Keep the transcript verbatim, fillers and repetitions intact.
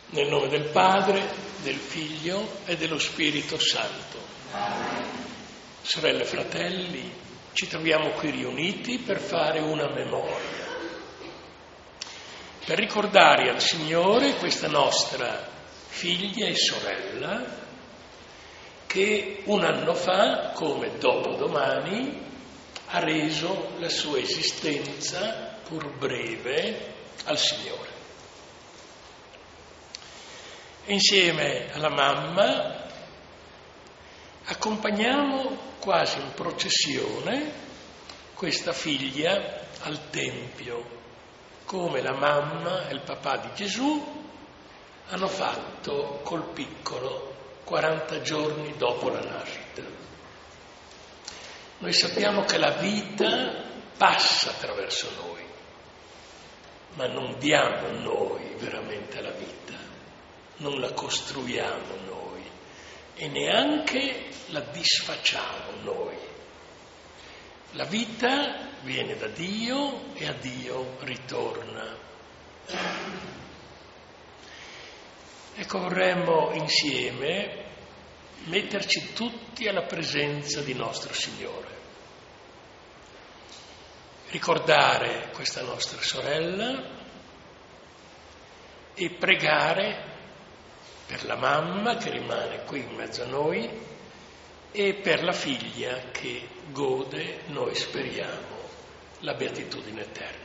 Nel nome del Padre, del Figlio e dello Spirito Santo. Sorelle e fratelli, ci troviamo qui riuniti per fare una memoria, per ricordare al Signore questa nostra figlia e sorella che un anno fa, come dopodomani, ha reso la sua esistenza, pur breve, al Signore. E insieme alla mamma accompagniamo quasi in processione questa figlia al Tempio, come la mamma e il papà di Gesù hanno fatto col piccolo quaranta giorni dopo la nascita. Noi sappiamo che la vita passa attraverso noi, ma non diamo noi veramente la vita. Non la costruiamo noi e neanche la disfacciamo noi. La vita viene da Dio e a Dio ritorna. Ecco, vorremmo insieme metterci tutti alla presenza di nostro Signore, ricordare questa nostra sorella e pregare per la mamma che rimane qui in mezzo a noi e per la figlia che gode, noi speriamo, la beatitudine eterna.